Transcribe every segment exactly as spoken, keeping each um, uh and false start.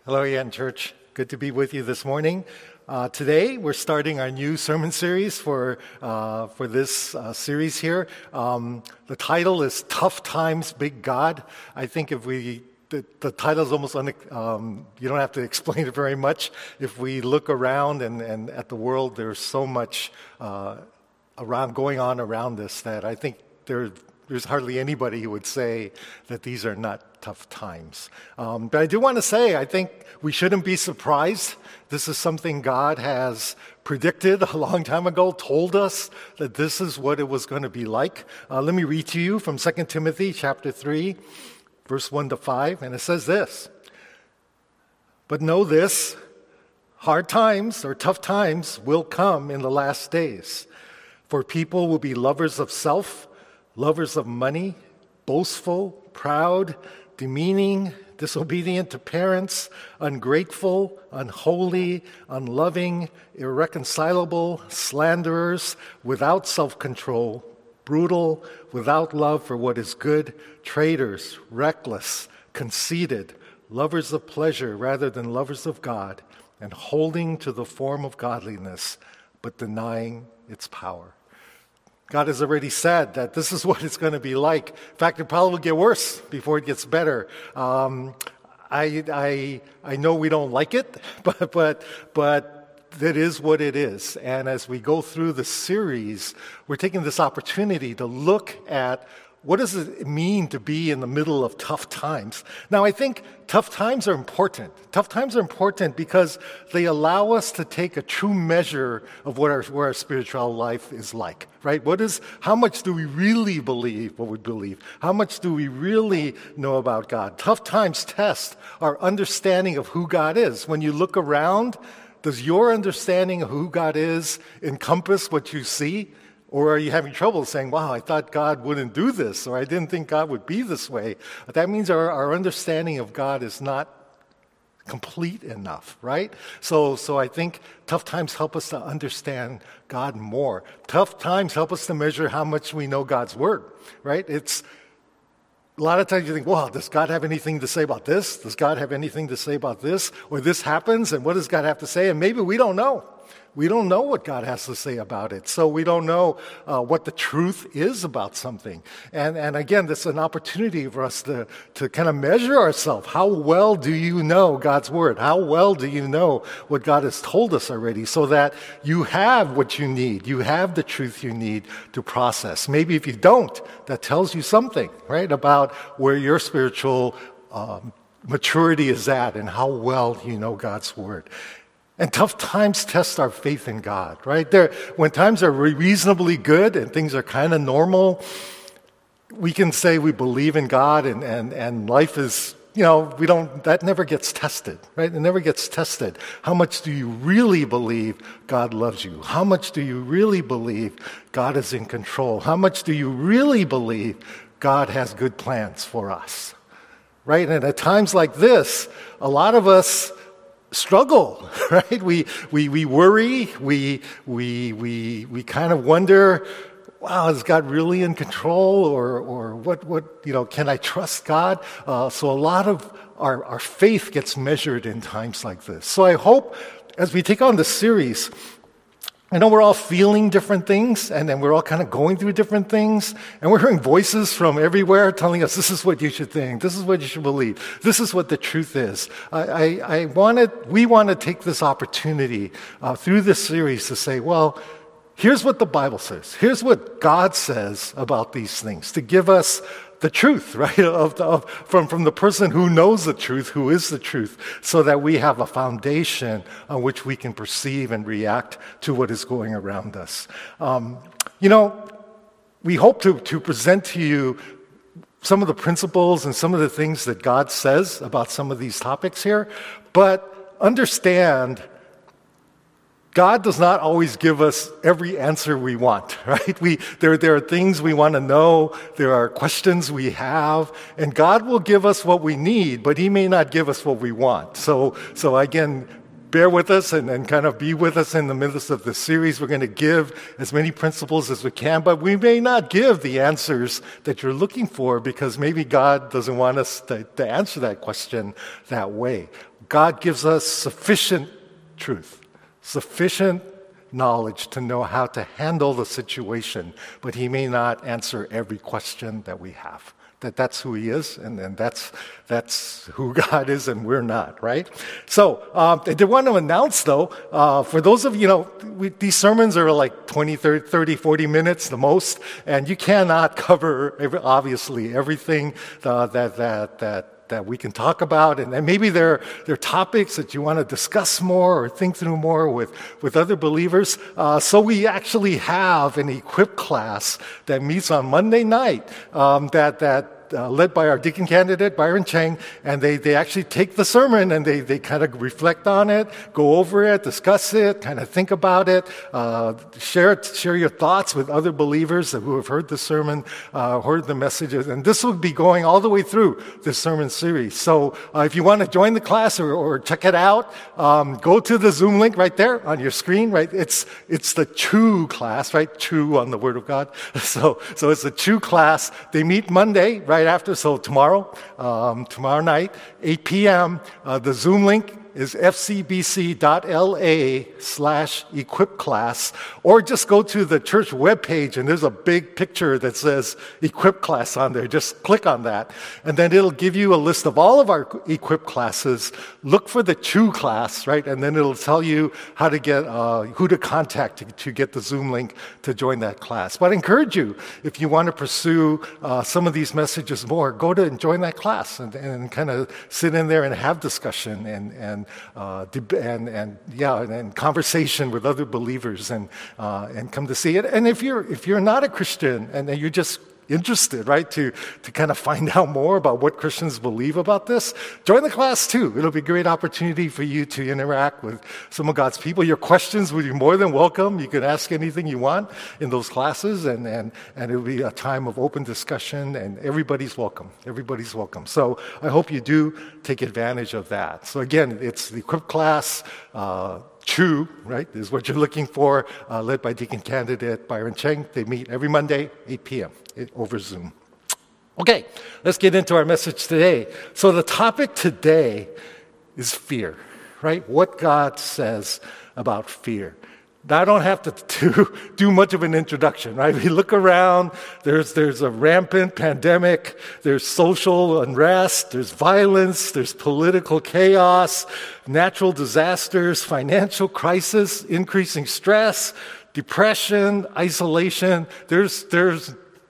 Hello again, church. Good to be with you this morning. Uh, today, we're starting our new sermon series for uh, for this uh, series here. Um, the title is "Tough Times, Big God." I think if we the, the title is almost un, um, you don't have to explain it very much. If we look around and, and at the world, there's so much uh, around going on around us that I think there. There's hardly anybody who would say that these are not tough times. Um, but I do want to say, I think we shouldn't be surprised. This is something God has predicted a long time ago, told us that this is what it was going to be like. Uh, let me read to you from Second Timothy chapter three, verse one to five, and it says this. But know this, hard times or tough times will come in the last days, for people will be lovers of self, lovers of money, boastful, proud, demeaning, disobedient to parents, ungrateful, unholy, unloving, irreconcilable, slanderers, without self-control, brutal, without love for what is good, traitors, reckless, conceited, lovers of pleasure rather than lovers of God, and holding to the form of godliness, but denying its power. God has already said that this is what it's going to be like. In fact, it probably will get worse before it gets better. Um, I, I, I know we don't like it, but, but, but that is what it is. And as we go through the series, we're taking this opportunity to look at what does it mean to be in the middle of tough times? Now, I think tough times are important. Tough times are important because they allow us to take a true measure of what our, what our spiritual life is like, right? What is, how much do we really believe what we believe? How much do we really know about God? Tough times test our understanding of who God is. When you look around, does your understanding of who God is encompass what you see? Or are you having trouble saying, wow, I thought God wouldn't do this, or I didn't think God would be this way? That means our, our understanding of God is not complete enough, right? So, so I think tough times help us to understand God more. Tough times help us to measure how much we know God's Word, right? It's a lot of times you think, well, does God have anything to say about this? Does God have anything to say about this? Or this happens, and what does God have to say? And maybe we don't know. We don't know what God has to say about it. So we don't know uh, what the truth is about something. And and again, this is an opportunity for us to, to kind of measure ourselves. How well do you know God's Word? How well do you know what God has told us already so that you have what you need? You have the truth you need to process. Maybe if you don't, that tells you something, right, about where your spiritual um, maturity is at and how well you know God's Word. And tough times test our faith in God, right? There, when times are reasonably good and things are kind of normal, we can say we believe in God and, and, and life is, you know, we don't, that never gets tested, right? It never gets tested. How much do you really believe God loves you? How much do you really believe God is in control? How much do you really believe God has good plans for us, right? And at times like this, a lot of us struggle, right? We we we worry. We we we we kind of wonder, wow, is God really in control, or or what what you know? Can I trust God? Uh, so a lot of our our faith gets measured in times like this. So I hope as we take on the series, I know we're all feeling different things, and then we're all kind of going through different things, and we're hearing voices from everywhere telling us, this is what you should think, this is what you should believe, this is what the truth is. I, I, I wanted, we want to take this opportunity uh, through this series to say, well, here's what the Bible says. Here's what God says about these things, to give us the truth, right, of, of, from, from the person who knows the truth, who is the truth, so that we have a foundation on which we can perceive and react to what is going around us. Um, you know, we hope to, to present to you some of the principles and some of the things that God says about some of these topics here, but understand God does not always give us every answer we want, right? We, there, there are things we want to know, there are questions we have, and God will give us what we need, but He may not give us what we want. So, so again, bear with us and, and kind of be with us in the midst of the series. We're going to give as many principles as we can, but we may not give the answers that you're looking for because maybe God doesn't want us to, to answer that question that way. God gives us sufficient truth, sufficient knowledge to know how to handle the situation, but he may not answer every question that we have. That that's who he is, and, and that's that's who God is, and we're not, right? So um, I did want to announce, though, uh, for those of you, you know, we, these sermons are like twenty, thirty, forty minutes the most, and you cannot cover, every, obviously, everything uh, that that that that we can talk about, and, and maybe there, there are topics that you want to discuss more or think through more with, with other believers. Uh, so we actually have an Equip class that meets on Monday night um, that that Uh, led by our deacon candidate, Byron Cheng, and they, they actually take the sermon and they, they kind of reflect on it, go over it, discuss it, kind of think about it, uh, share it, share your thoughts with other believers who have heard the sermon, uh, heard the messages, and this will be going all the way through this sermon series. So uh, if you want to join the class or, or check it out, um, go to the Zoom link right there on your screen, right? It's it's the Chew class, right? Chew on the Word of God. So so it's the Chew class. They meet Monday, right? Right after, so tomorrow, um, tomorrow night, eight p.m., uh, the Zoom link is fcbc.la slash equip class, or just go to the church webpage and there's a big picture that says equip class on there. Just click on that, and then it'll give you a list of all of our equip classes. Look for the Chew class, right? And then it'll tell you how to get, uh, who to contact to, to get the Zoom link to join that class. But I encourage you, if you want to pursue uh, some of these messages more, go to and join that class and, and kind of sit in there and have discussion and, and Uh, and, and yeah, and, and conversation with other believers, and uh, and come to see it. And if you're if you're not a Christian and you're just interested, right, to to kind of find out more about what Christians believe about this, join the class too. It'll be a great opportunity for you to interact with some of God's people. Your questions will be more than welcome. You can ask anything you want in those classes, and and and it'll be a time of open discussion, and everybody's welcome. Everybody's welcome. So I hope you do take advantage of that. So again, it's the Equip class. Uh, Chew, right, is what you're looking for, uh, led by Deacon Candidate Byron Cheng. They meet every Monday, eight p.m. over Zoom. Okay, let's get into our message today. So the topic today is fear, right? What God says about fear. Now, I don't have to do, do much of an introduction, right? We look around, there's, there's a rampant pandemic, there's social unrest, there's violence, there's political chaos, natural disasters, financial crisis, increasing stress, depression, isolation. There's, there's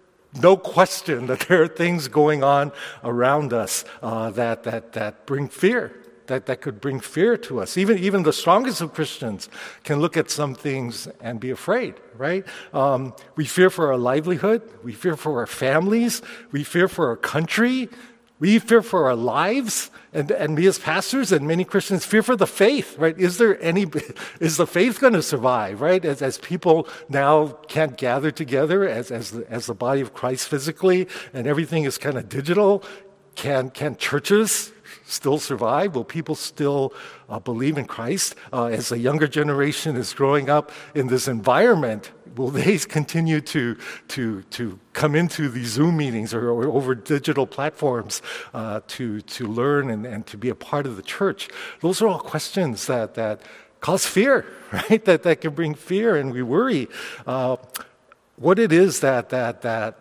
no question that there are things going on around us uh, that, that, that bring fear. That, that could bring fear to us. Even, even the strongest of Christians can look at some things and be afraid, right? Um, we fear for our livelihood. We fear for our families. We fear for our country. We fear for our lives. And, and we as pastors and many Christians fear for the faith, right? Is there any, is the faith going to survive, right? As, as people now can't gather together as, as, the, as the body of Christ physically, and everything is kind of digital, can, can churches still survive? Will people still uh, believe in Christ? Uh, as the younger generation is growing up in this environment, will they continue to to to come into these Zoom meetings or, or over digital platforms uh, to to learn and, and to be a part of the church? Those are all questions that that cause fear, right? That that can bring fear, and we worry uh, what it is that that that.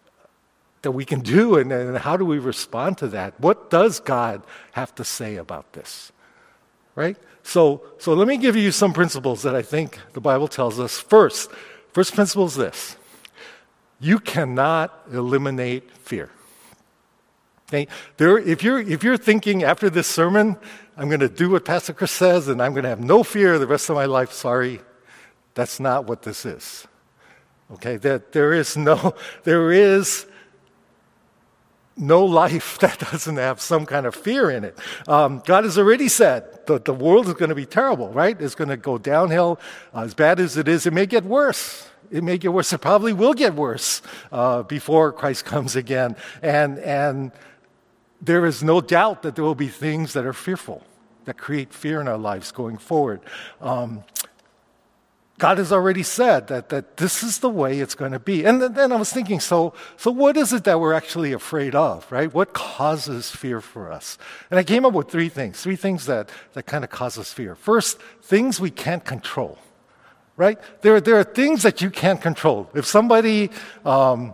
that we can do, and, and how do we respond to that? What does God have to say about this, right? So, so let me give you some principles that I think the Bible tells us. First, first principle is this: you cannot eliminate fear. Okay, there. If you're if you're thinking after this sermon, I'm going to do what Pastor Chris says, and I'm going to have no fear the rest of my life. Sorry, that's not what this is. Okay, that there is no there is. no life that doesn't have some kind of fear in it. Um, God has already said that the world is going to be terrible, right? It's going to go downhill. Uh, as bad as it is, it may get worse. It may get worse. It probably will get worse uh, before Christ comes again. And, and there is no doubt that there will be things that are fearful, that create fear in our lives going forward. Um, God has already said that, that this is the way it's going to be. And then, then I was thinking, so, so what is it that we're actually afraid of, right? What causes fear for us? And I came up with three things, three things that, that kind of cause us fear. First, things we can't control, right? There, there are things that you can't control. If somebody... Um,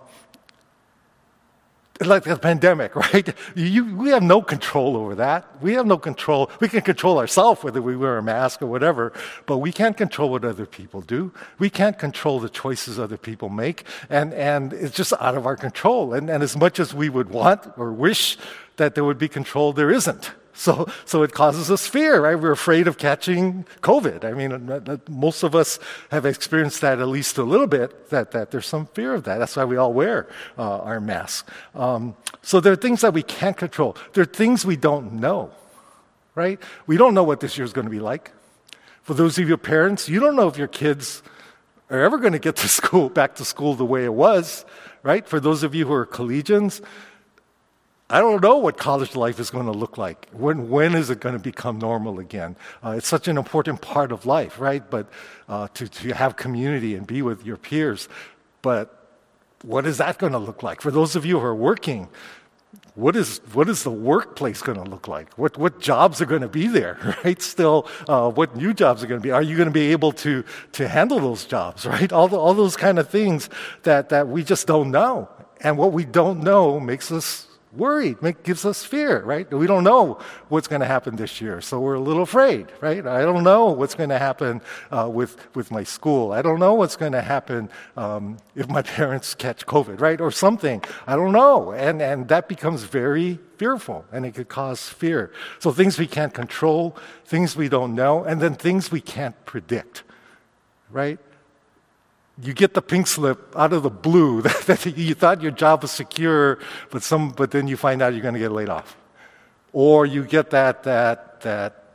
Like the pandemic, right? You, we have no control over that. We have no control. We can control ourselves, whether we wear a mask or whatever, but we can't control what other people do. We can't control the choices other people make, and, and it's just out of our control. And, and as much as we would want or wish that there would be control, there isn't. So, so it causes us fear, right? We're afraid of catching COVID. I mean, most of us have experienced that at least a little bit, that, that there's some fear of that. That's why we all wear uh, our masks. Um, so there are things that we can't control. There are things we don't know, right? We don't know what this year is going to be like. For those of you parents, you don't know if your kids are ever going to get to school, back to school the way it was, right? For those of you who are collegians, I don't know what college life is going to look like. When when is it going to become normal again? Uh, it's such an important part of life, right? But uh, to, to have community and be with your peers. But what is that going to look like? For those of you who are working, what is what is the workplace going to look like? What what jobs are going to be there, right? Still, uh, what new jobs are going to be? Are you going to be able to to handle those jobs, right? All the, all those kind of things that that we just don't know. And what we don't know makes us worried, make, gives us fear, right? We don't know what's going to happen this year, so we're a little afraid, right? I don't know what's going to happen uh, with, with my school. I don't know what's going to happen um, if my parents catch COVID, right? Or something. I don't know. And, and that becomes very fearful, and it could cause fear. So things we can't control, things we don't know, and then things we can't predict, right? You get the pink slip out of the blue that you thought your job was secure, but some, but then you find out you're going to get laid off, or you get that that that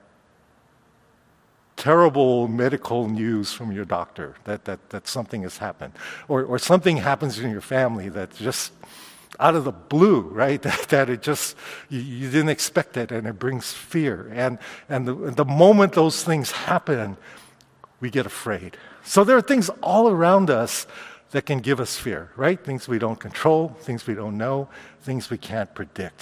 terrible medical news from your doctor that that that something has happened, or or something happens in your family that just out of the blue, right? That, that it just you, you didn't expect it, and it brings fear. And and the, the moment those things happen, we get afraid. So there are things all around us that can give us fear, right? Things we don't control, things we don't know, things we can't predict.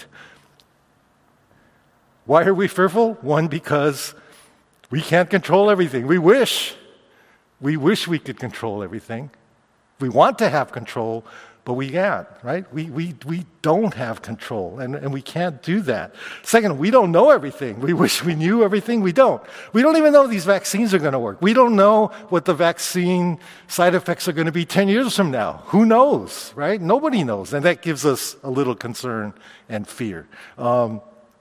Why are we fearful? One, because we can't control everything. We wish. We wish we could control everything. We want to have control, but we can't, right? We we we don't have control, and, and we can't do that. Second, we don't know everything. We wish we knew everything. We don't. We don't even know these vaccines are going to work. We don't know what the vaccine side effects are going to be ten years from now. Who knows, right? Nobody knows, and that gives us a little concern and fear. Um,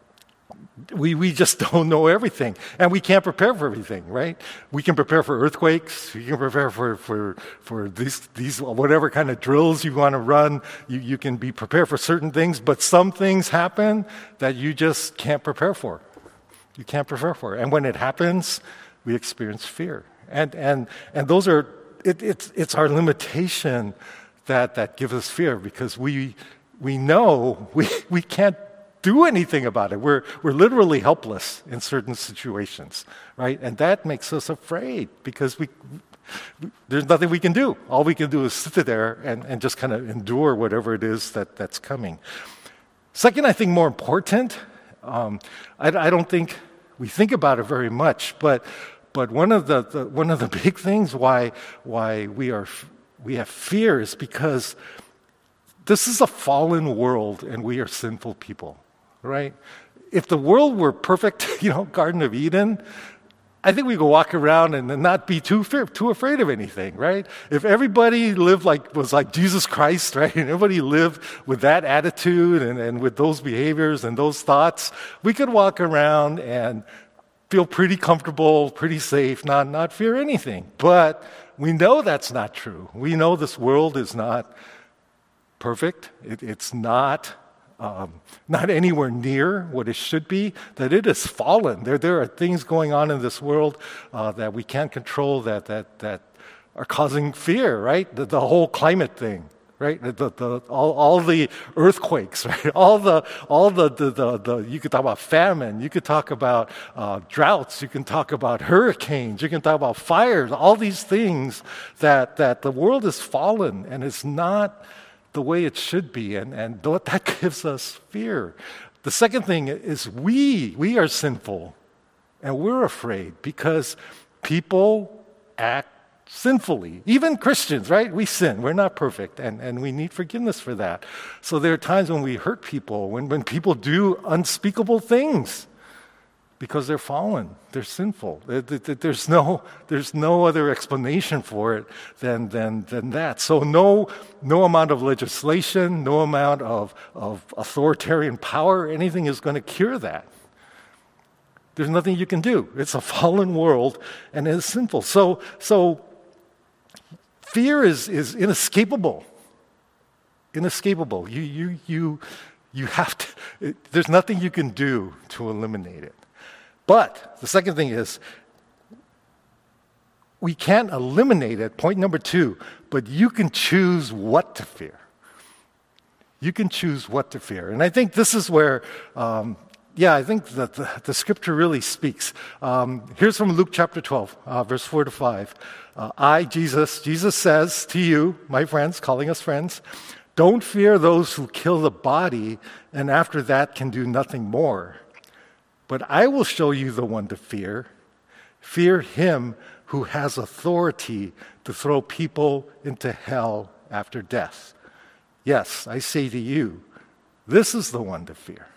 We we just don't know everything, and we can't prepare for everything, right? We can prepare for earthquakes. We can prepare for for for these these whatever kind of drills you want to run. You you can be prepared for certain things, but some things happen that you just can't prepare for. You can't prepare for, and when it happens, we experience fear, and and and those are it, it's it's our limitation that that gives us fear, because we we know we we can't do anything about it. We're we're literally helpless in certain situations, right? And that makes us afraid, because we, we there's nothing we can do. All we can do is sit there and, and just kind of endure whatever it is that, that's coming. Second, I think more important, um, I, I don't think we think about it very much, but but one of the, the one of the big things why why we are we have fear is because this is a fallen world and we are sinful people. Right? If the world were perfect, you know, Garden of Eden, I think we could walk around and not be too fear, too afraid of anything, right? If everybody lived like was like Jesus Christ, right, and everybody lived with that attitude and, and with those behaviors and those thoughts, we could walk around and feel pretty comfortable, pretty safe, not not fear anything. But we know that's not true. We know this world is not perfect. It, it's not. Um, not anywhere near what it should be, that it is fallen. There, there are things going on in this world uh, that we can't control that, that, that are causing fear, right? The, the whole climate thing, right? The, the, all, all the earthquakes, right? All the, all the, the, the, the, you could talk about famine, you could talk about uh, droughts, you can talk about hurricanes, you can talk about fires, all these things that, that the world has fallen and it's not the way it should be, and, and that gives us fear. The second thing is we, we are sinful and we're afraid because people act sinfully. Even Christians, right? We sin. We're not perfect, and, and we need forgiveness for that. So there are times when we hurt people, when, when people do unspeakable things because they're fallen, they're sinful. There, there, there's no, there's no other explanation for it than, than, than that. So no, no amount of legislation, no amount of, of authoritarian power, anything is going to cure that. There's nothing you can do. It's a fallen world, and it's sinful. So, so fear is, is inescapable. Inescapable. You, you, you, you have to, it, there's nothing you can do to eliminate it. But the second thing is, we can't eliminate it, point number two, but you can choose what to fear. You can choose what to fear. And I think this is where, um, yeah, I think that the, the scripture really speaks. Um, here's from Luke chapter twelve, uh, verse four to five. Uh, I, Jesus, Jesus says to you, my friends, calling us friends, don't fear those who kill the body and after that can do nothing more. But I will show you the one to fear. Fear him who has authority to throw people into hell after death. Yes, I say to you, this is the one to fear.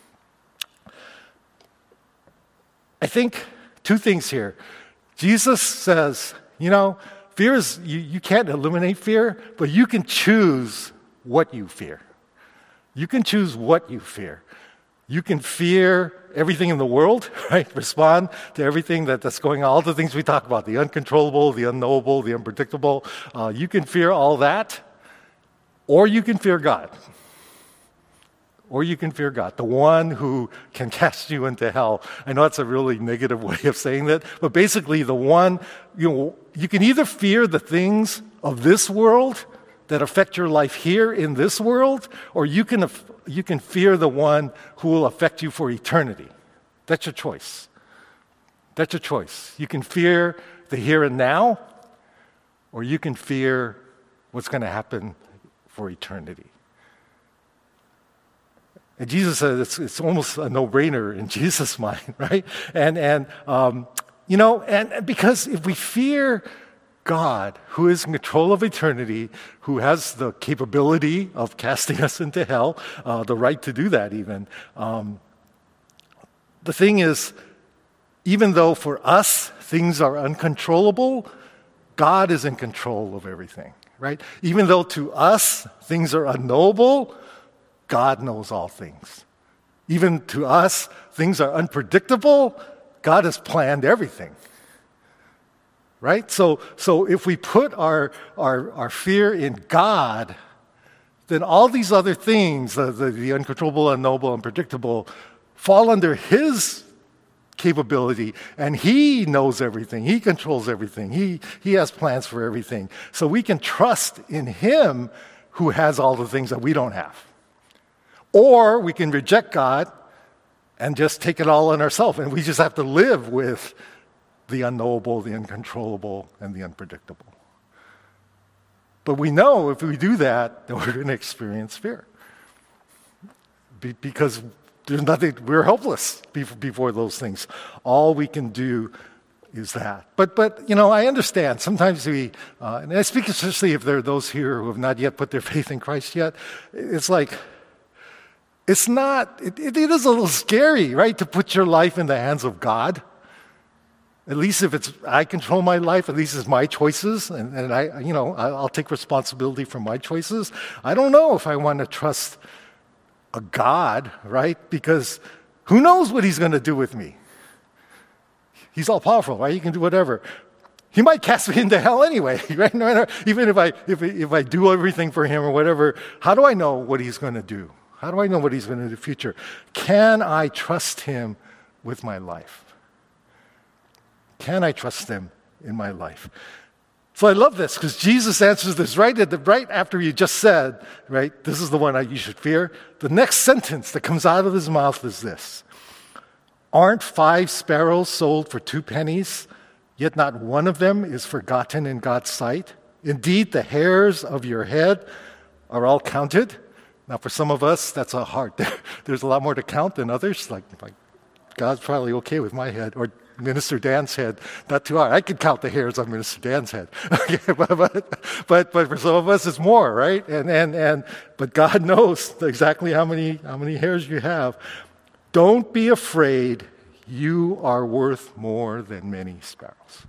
I think two things here. Jesus says, you know, fear is, you, you can't eliminate fear, but you can choose what you fear. You can choose what you fear. You can fear everything in the world, right? Respond to everything that, that's going on, all the things we talk about, the uncontrollable, the unknowable, the unpredictable. Uh, you can fear all that, or you can fear God. Or you can fear God, the one who can cast you into hell. I know that's a really negative way of saying that, but basically the one, you know, you can either fear the things of this world that affect your life here in this world, or you can, you can fear the one who will affect you for eternity. That's your choice. That's your choice. You can fear the here and now, or you can fear what's going to happen for eternity. And Jesus said it's, it's almost a no-brainer in Jesus' mind, right? And, and um, you know, and because if we fear God, who is in control of eternity, who has the capability of casting us into hell, uh, the right to do that even, um, the thing is, even though for us things are uncontrollable, God is in control of everything, right? Even though to us things are unknowable, God knows all things. Even to us, things are unpredictable. God has planned everything. Right? So, so if we put our, our, our fear in God, then all these other things, the, the, the uncontrollable, unknowable, unpredictable, fall under His capability. And He knows everything. He controls everything. He, he has plans for everything. So we can trust in Him who has all the things that we don't have. Or we can reject God and just take it all on ourselves, and we just have to live with the unknowable, the uncontrollable, and the unpredictable. But we know if we do that, then we're going to experience fear. Be- because there's nothing, we're helpless before those things. All we can do is that. But, but you know, I understand. Sometimes we, uh, and I speak especially if there are those here who have not yet put their faith in Christ yet, it's like, It's not, it, it is a little scary, right, to put your life in the hands of God. At least if it's, I control my life, at least it's my choices, and, and I, you know, I'll take responsibility for my choices. I don't know if I want to trust a God, right, because who knows what He's going to do with me? He's all powerful, right? He can do whatever. He might cast me into hell anyway, right? Even if I, if, if I do everything for Him or whatever, how do I know what He's going to do? How do I know what He's going to do in the future? Can I trust Him with my life? Can I trust Him in my life? So I love this because Jesus answers this right at the right after he just said, right, this is the one you should fear. The next sentence that comes out of his mouth is this: aren't five sparrows sold for two pennies, yet not one of them is forgotten in God's sight? Indeed, the hairs of your head are all counted. Now, for some of us, that's a hard. There's a lot more to count than others. Like, like God's probably okay with my head, or Minister Dan's head, not too hard. I could count the hairs on Minister Dan's head. Okay, but, but, but, but for some of us, it's more, right? And, and, and, but God knows exactly how many, how many hairs you have. Don't be afraid. You are worth more than many sparrows.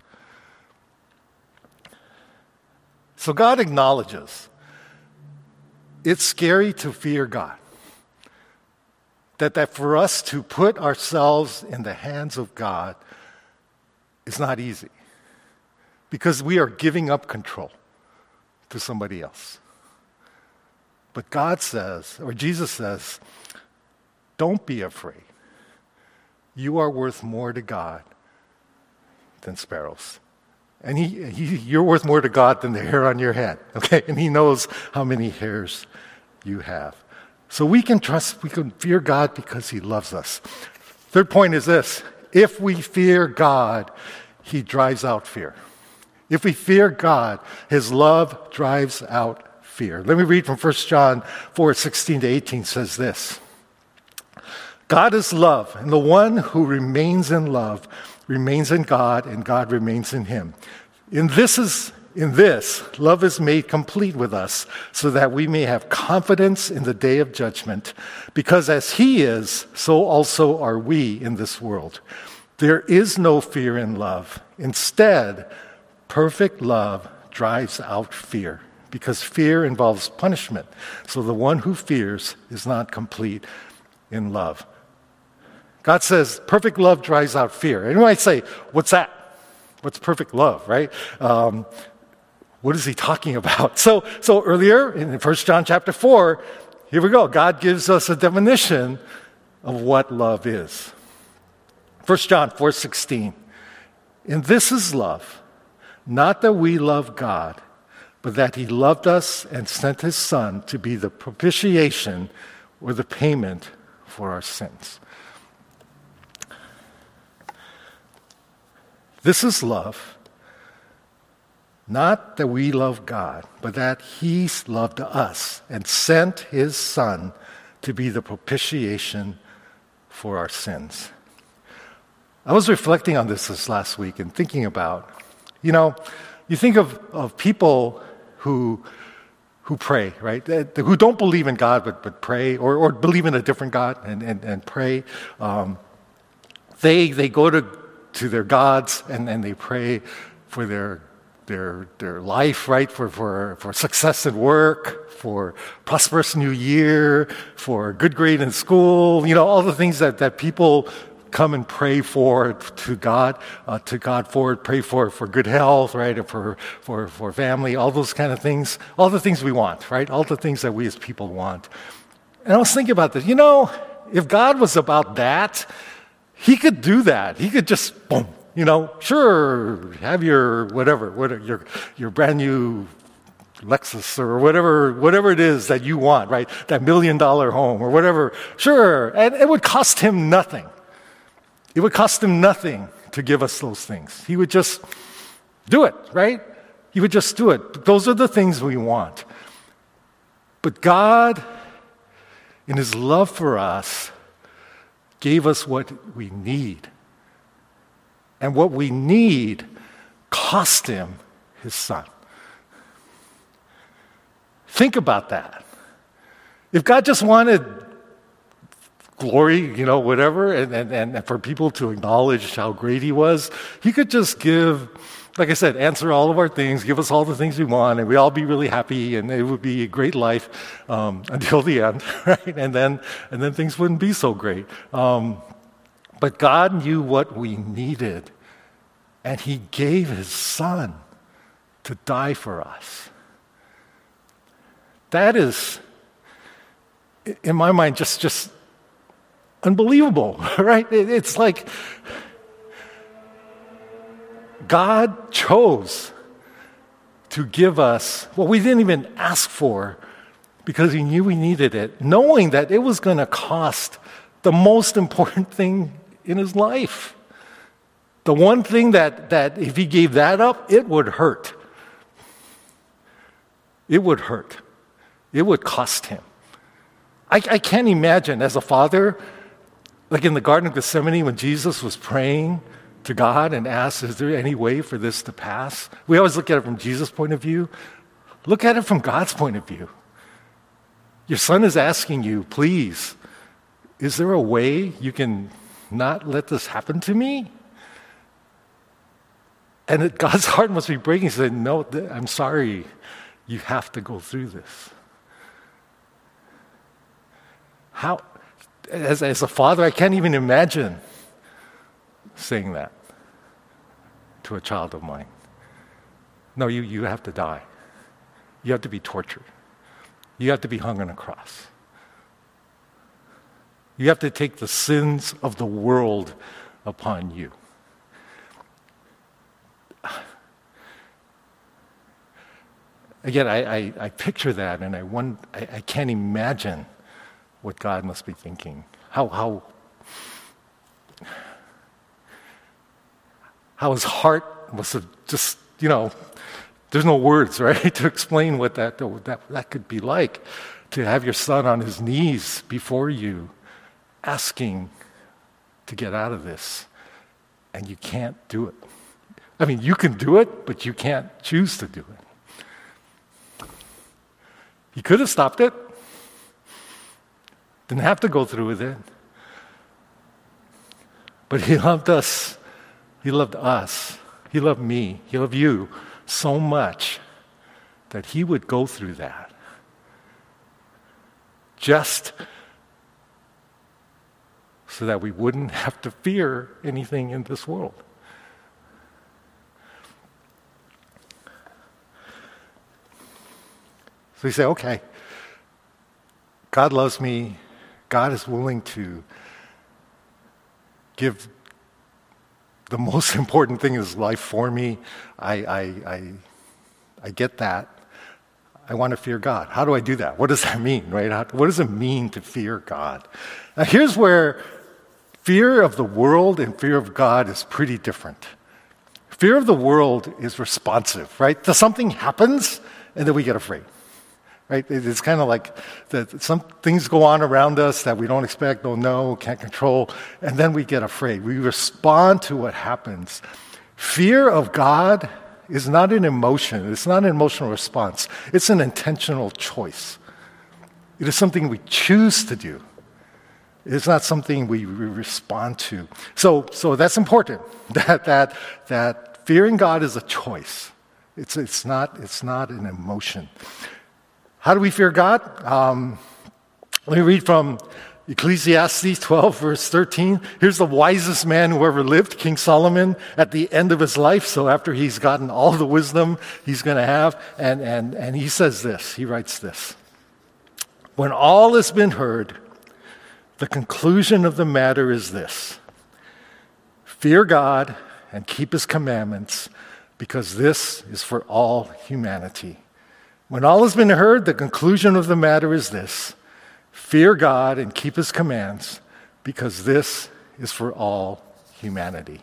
So God acknowledges it's scary to fear God. That, that for us to put ourselves in the hands of God is not easy, because we are giving up control to somebody else. But God says, or Jesus says, don't be afraid. You are worth more to God than sparrows. And he, he, you're worth more to God than the hair on your head, okay? And he knows how many hairs you have. So we can trust, we can fear God because he loves us. Third point is this: if we fear God, he drives out fear. If we fear God, his love drives out fear. Let me read from First John four, sixteen to eighteen says this: God is love, and the one who remains in love remains in God, and God remains in him. In this is In this, love is made complete with us, so that we may have confidence in the day of judgment. Because as he is, so also are we in this world. There is no fear in love. Instead, perfect love drives out fear, because fear involves punishment. So the one who fears is not complete in love. God says perfect love drives out fear. And you might say, what's that? What's perfect love, right? Um, What is he talking about? So, so earlier in First John chapter four, here we go. God gives us a definition of what love is. First John four sixteen. And this is love, not that we love God, but that he loved us and sent his Son to be the propitiation or the payment for our sins. This is love. Not that we love God, but that he loved us and sent his Son to be the propitiation for our sins. I was reflecting on this this last week and thinking about, you know, you think of, of people who who pray, right? Who don't believe in God but, but pray, or, or believe in a different God and, and, and pray. Um, they they go to, to their gods and, and they pray for their their their life, right? For, for, for success at work, for prosperous new year, for good grade in school, you know, all the things that, that people come and pray for to God, uh, to God for it, pray for for good health, right? Or for, for, for family, all those kind of things, all the things we want, right? All the things that we as people want. And I was thinking about this, you know, if God was about that, he could do that. He could just, boom, you know, sure, have your whatever, whatever your your brand new Lexus or whatever, whatever it is that you want, right? That million dollar home or whatever. Sure, and it would cost him nothing. It would cost him nothing to give us those things. He would just do it, right? He would just do it. Those are the things we want. But God, in his love for us, gave us what we need. And what we need cost him his Son. Think about that. If God just wanted glory, you know, whatever, and, and, and for people to acknowledge how great he was, he could just give, like I said, answer all of our things, give us all the things we want, and we'd all be really happy, and it would be a great life um, until the end, right? And then, and then things wouldn't be so great. Um, But God knew what we needed, and he gave his Son to die for us. That is, in my mind, just, just unbelievable, right? It's like God chose to give us what we didn't even ask for because he knew we needed it, knowing that it was going to cost the most important thing in his life. The one thing that, that if he gave that up, it would hurt. It would hurt. It would cost him. I, I can't imagine as a father, like in the Garden of Gethsemane when Jesus was praying to God and asked, is there any way for this to pass? We always look at it from Jesus' point of view. Look at it from God's point of view. Your son is asking you, please, is there a way you can not let this happen to me? And it, God's heart must be breaking. He said, no, th- I'm sorry. You have to go through this. How, as, as a father, I can't even imagine saying that to a child of mine. No, you, you have to die. You have to be tortured. You have to be hung on a cross. You have to take the sins of the world upon you. Again, I, I, I picture that, and I, wonder, I, I can't imagine what God must be thinking. How, how, how his heart must have just, you know, there's no words, right, to explain what that, that, that could be like, to have your son on his knees before you, asking to get out of this, and you can't do it. I mean, you can do it, but you can't choose to do it. He could have stopped it. Didn't have to go through with it. But he loved us. He loved us. He loved me. He loved you so much that he would go through that. Just so that we wouldn't have to fear anything in this world. So you say, okay, God loves me. God is willing to give the most important thing in his life for me. I, I, I, I get that. I want to fear God. How do I do that? What does that mean, right? How, what does it mean to fear God? Now here's where fear of the world and fear of God is pretty different. Fear of the world is responsive, right? Something happens and then we get afraid. Right? It's kind of like that some things go on around us that we don't expect, don't know, can't control, and then we get afraid. We respond to what happens. Fear of God is not an emotion. It's not an emotional response. It's an intentional choice. It is something we choose to do. It's not something we respond to. So, so that's important. That that that fearing God is a choice. It's it's not it's not an emotion. How do we fear God? Um, let me read from Ecclesiastes twelve, verse thirteen. Here's the wisest man who ever lived, King Solomon, at the end of his life. So after he's gotten all the wisdom he's going to have, and, and, and he says this, he writes this. When all has been heard, the conclusion of the matter is this. Fear God and keep his commandments, because this is for all humanity. When all has been heard, the conclusion of the matter is this. Fear God and keep his commands, because this is for all humanity.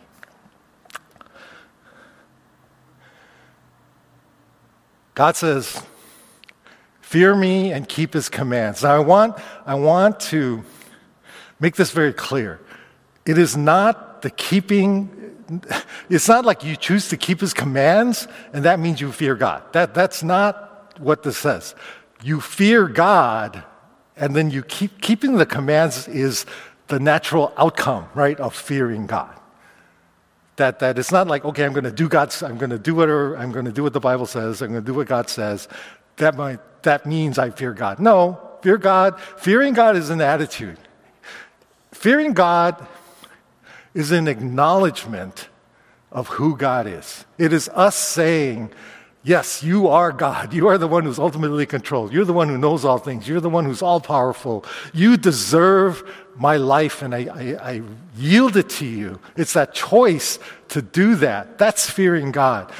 God says, fear me and keep his commands. Now I want, I want to make this very clear. It is not the keeping, it's not like you choose to keep his commands and that means you fear God. That, that's not what this says. You fear God, and then you keep keeping the commands is the natural outcome, right, of fearing God. That that it's not like, okay, I'm going to do God's, I'm going to do whatever, I'm going to do what the Bible says, I'm going to do what God says. That might that means I fear God. No, fear God. Fearing God is an attitude. Fearing God is an acknowledgement of who God is. It is us saying, yes, you are God. You are the one who's ultimately controlled. You're the one who knows all things. You're the one who's all-powerful. You deserve my life, and I, I, I yield it to you. It's that choice to do that. That's fearing God.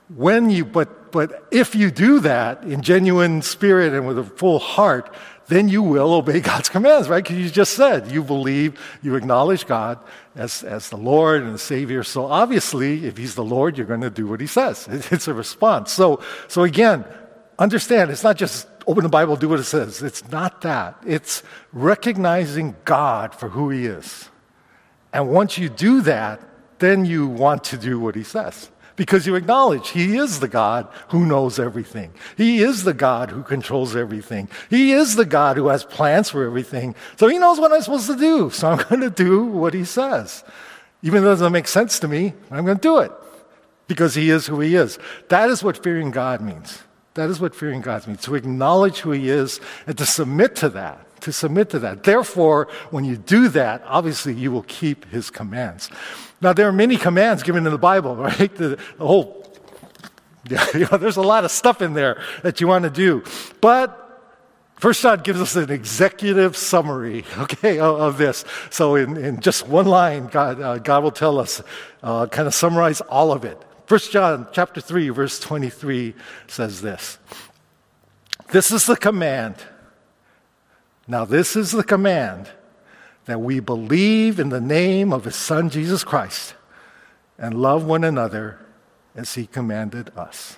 when you, but, but if you do that in genuine spirit and with a full heart, then you will obey God's commands, right? Because you just said you believe, you acknowledge God as, as the Lord and the Savior. So obviously, if He's the Lord, you're going to do what He says. It's a response. So, so again, understand, it's not just open the Bible, do what it says. It's not that. It's recognizing God for who He is. And once you do that, then you want to do what He says. Because you acknowledge He is the God who knows everything. He is the God who controls everything. He is the God who has plans for everything. So He knows what I'm supposed to do. So I'm going to do what He says. Even though it doesn't make sense to me, I'm going to do it. Because He is who He is. That is what fearing God means. That is what fearing God means. To acknowledge who He is and to submit to that. To submit to that. Therefore, when you do that, obviously you will keep His commands. Now, there are many commands given in the Bible, right? The, the whole, yeah, you know, there's a lot of stuff in there that you want to do. But First John gives us an executive summary, okay, of, of this. So in, in just one line, God, uh, God will tell us, uh, kind of summarize all of it. First John chapter three, verse twenty-three says this. This is the command. Now, this is the command, that we believe in the name of His Son, Jesus Christ, and love one another as He commanded us.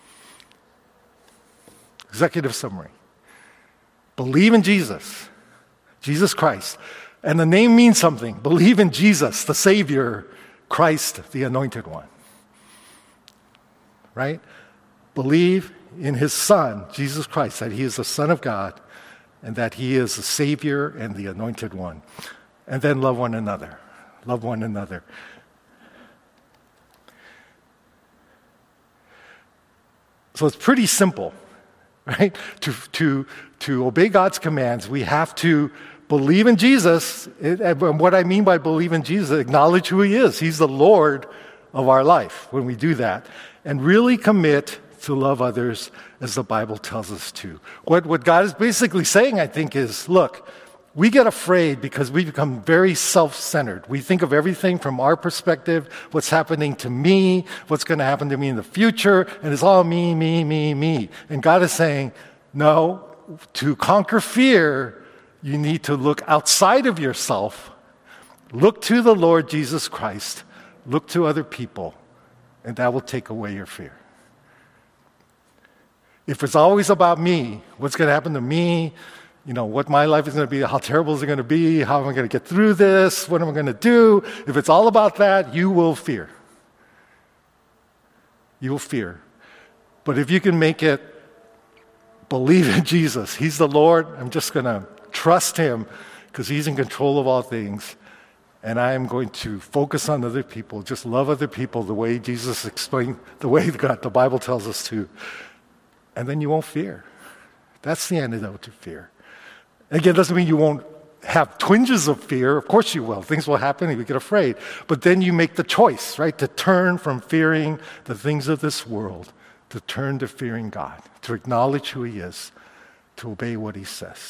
Executive summary. Believe in Jesus, Jesus Christ. And the name means something. Believe in Jesus, the Savior, Christ, the Anointed One. Right? Believe in His Son, Jesus Christ, that He is the Son of God, and that He is the Savior and the Anointed One. And then love one another. Love one another. So it's pretty simple, right? To, to, to obey God's commands, we have to believe in Jesus. And what I mean by believe in Jesus, acknowledge who He is. He's the Lord of our life when we do that. And really commit to love others as the Bible tells us to. What, what God is basically saying, I think, is, look, we get afraid because we become very self-centered. We think of everything from our perspective, what's happening to me, what's going to happen to me in the future, and it's all me, me, me, me. And God is saying, no, to conquer fear, you need to look outside of yourself, look to the Lord Jesus Christ, look to other people, and that will take away your fear. If it's always about me, what's going to happen to me, you know, what my life is going to be, how terrible is it going to be, how am I going to get through this, what am I going to do? If it's all about that, you will fear. You will fear. But if you can make it believe in Jesus, He's the Lord, I'm just going to trust Him because He's in control of all things. And I am going to focus on other people, just love other people the way Jesus explained, the way God, the Bible tells us to. And then you won't fear. That's the antidote to fear. Again, it doesn't mean you won't have twinges of fear. Of course you will. Things will happen and you get afraid. But then you make the choice, right, to turn from fearing the things of this world, to turn to fearing God, to acknowledge who He is, to obey what He says.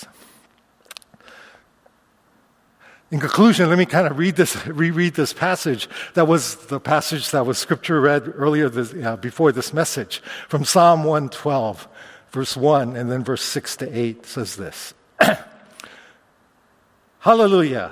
In conclusion, let me kind of read this, reread this passage. That was the passage that was scripture read earlier this, uh, before this message from Psalm one twelve, verse one, and then verse six to eight says this. Hallelujah.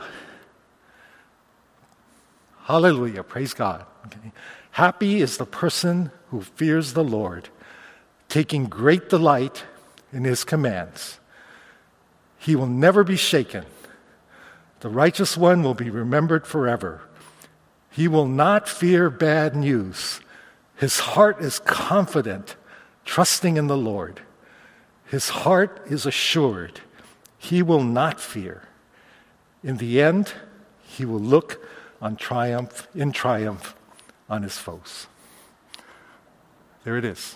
Hallelujah. Praise God. Okay. Happy is the person who fears the Lord, taking great delight in His commands. He will never be shaken. The righteous one will be remembered forever. He will not fear bad news. His heart is confident, trusting in the Lord. His heart is assured. He will not fear. In the end, he will look on triumph, in triumph on his foes. There it is.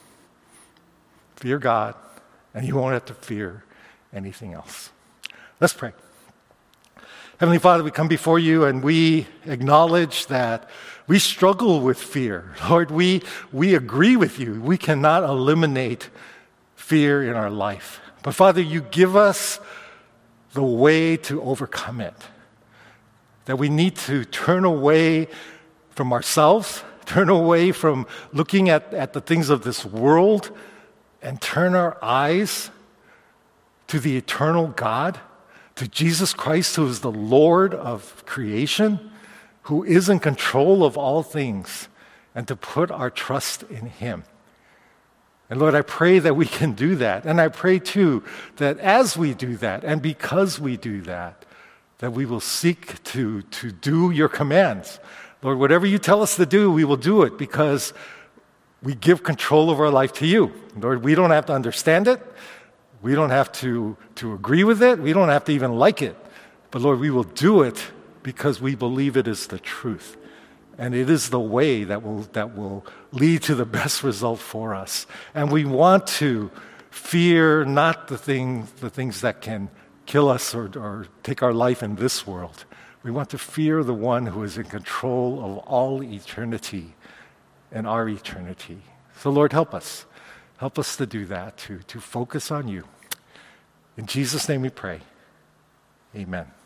Fear God, and you won't have to fear anything else. Let's pray. Heavenly Father, we come before you and we acknowledge that we struggle with fear. Lord, we, we agree with you. We cannot eliminate fear in our life. But Father, you give us the way to overcome it. That we need to turn away from ourselves, turn away from looking at, at the things of this world and turn our eyes to the eternal God, to Jesus Christ, who is the Lord of creation, who is in control of all things, and to put our trust in Him. And Lord, I pray that we can do that. And I pray too that as we do that, and because we do that, that we will seek to, to do your commands. Lord, whatever you tell us to do, we will do it because we give control of our life to you. Lord, we don't have to understand it. We don't have to, to agree with it. We don't have to even like it. But Lord, we will do it because we believe it is the truth. And it is the way that will, that will lead to the best result for us. And we want to fear not the, thing, the things that can kill us or, or take our life in this world. We want to fear the one who is in control of all eternity and our eternity. So Lord, help us. Help us to do that, to, to focus on you. In Jesus' name we pray. Amen.